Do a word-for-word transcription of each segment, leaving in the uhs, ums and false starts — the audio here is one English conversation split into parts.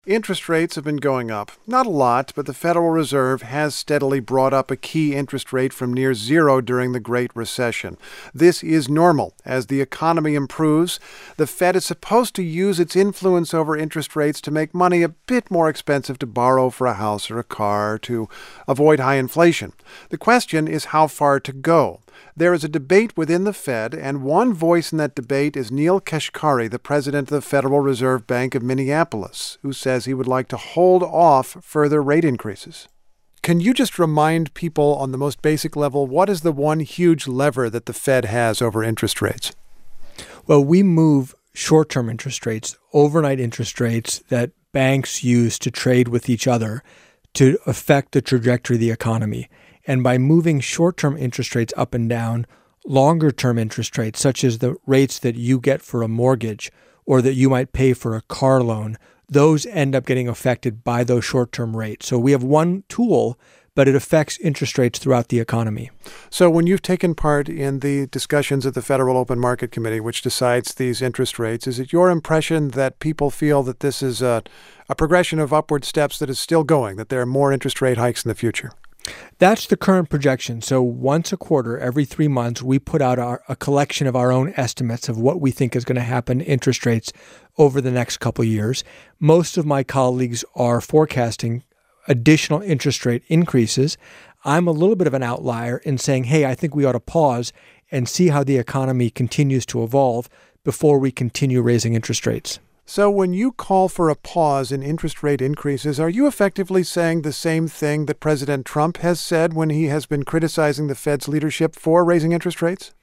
Interest rates have been going up. Not a lot, but the Federal Reserve has steadily brought up a key interest rate from near zero during the Great Recession. This is normal. As the economy improves, the Fed is supposed to use its influence over interest rates to make money a bit more expensive to borrow for a house or a car to avoid high inflation. The question is how far to go. There is a debate within the Fed, and one voice in that debate is Neel Kashkari, the president of the Federal Reserve Bank of Minneapolis, who says he would like to hold off further rate increases. Can you just remind people on the most basic level, what is the one huge lever that the Fed has over interest rates? Well, we move short-term interest rates, overnight interest rates that banks use to trade with each other to affect the trajectory of the economy. And by moving short-term interest rates up and down, longer-term interest rates, such as the rates that you get for a mortgage or that you might pay for a car loan, those end up getting affected by those short-term rates. So we have one tool, but it affects interest rates throughout the economy. So when you've taken part in the discussions at the Federal Open Market Committee, which decides these interest rates, is it your impression that people feel that this is a, a progression of upward steps that is still going, that there are more interest rate hikes in the future? That's the current projection. So once a quarter, every three months, we put out our, a collection of our own estimates of what we think is going to happen to interest rates over the next couple of years. Most of my colleagues are forecasting additional interest rate increases. I'm a little bit of an outlier in saying, hey, I think we ought to pause and see how the economy continues to evolve before we continue raising interest rates. So when you call for a pause in interest rate increases, are you effectively saying the same thing that President Trump has said when he has been criticizing the Fed's leadership for raising interest rates?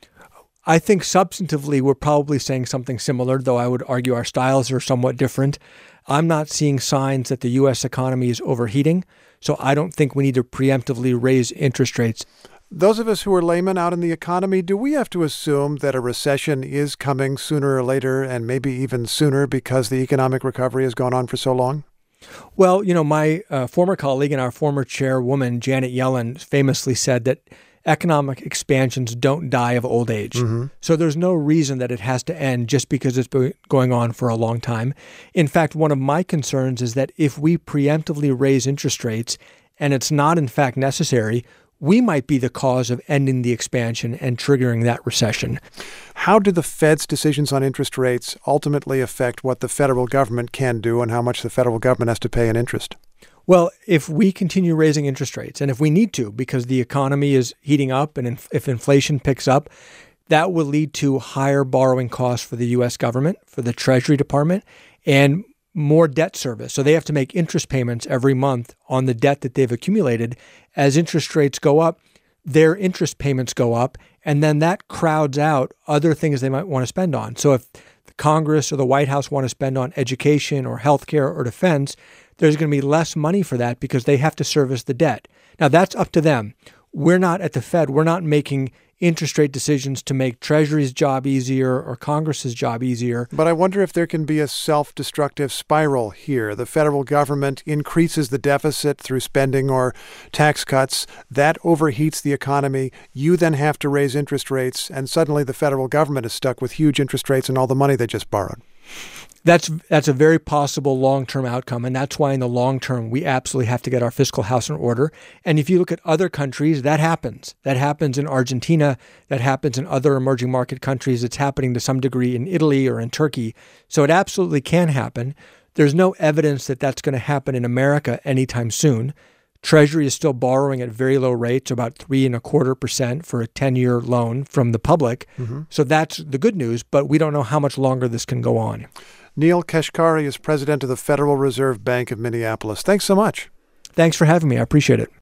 I think substantively we're probably saying something similar, though I would argue our styles are somewhat different. I'm not seeing signs that the U S economy is overheating, so I don't think we need to preemptively raise interest rates. Those of us who are laymen out in the economy, do we have to assume that a recession is coming sooner or later, and maybe even sooner because the economic recovery has gone on for so long? Well, you know, my uh, former colleague and our former chairwoman, Janet Yellen, famously said that economic expansions don't die of old age. Mm-hmm. So there's no reason that it has to end just because it's been going on for a long time. In fact, one of my concerns is that if we preemptively raise interest rates and it's not in fact necessary, we might be the cause of ending the expansion and triggering that recession. How do the Fed's decisions on interest rates ultimately affect what the federal government can do and how much the federal government has to pay in interest? Well, if we continue raising interest rates, and if we need to because the economy is heating up and inf- if inflation picks up, that will lead to higher borrowing costs for the U S government, for the Treasury Department, and more debt service. So they have to make interest payments every month on the debt that they've accumulated. As interest rates go up, their interest payments go up, and then that crowds out other things they might want to spend on. So if the Congress or the White House want to spend on education or healthcare or defense, there's going to be less money for that because they have to service the debt. Now, that's up to them. We're not at the Fed. We're not making interest rate decisions to make Treasury's job easier or Congress's job easier. But I wonder if there can be a self-destructive spiral here. The federal government increases the deficit through spending or tax cuts. That overheats the economy. You then have to raise interest rates, and suddenly the federal government is stuck with huge interest rates and all the money they just borrowed. That's that's a very possible long-term outcome, and that's why in the long term we absolutely have to get our fiscal house in order. And if you look at other countries, that happens. That happens in Argentina. That happens in other emerging market countries. It's happening to some degree in Italy or in Turkey. So it absolutely can happen. There's no evidence that that's going to happen in America anytime soon. Treasury is still borrowing at very low rates, about three and a quarter percent for a ten-year loan from the public. Mm-hmm. So that's the good news, but we don't know how much longer this can go on. Neel Kashkari is president of the Federal Reserve Bank of Minneapolis. Thanks so much. Thanks for having me. I appreciate it.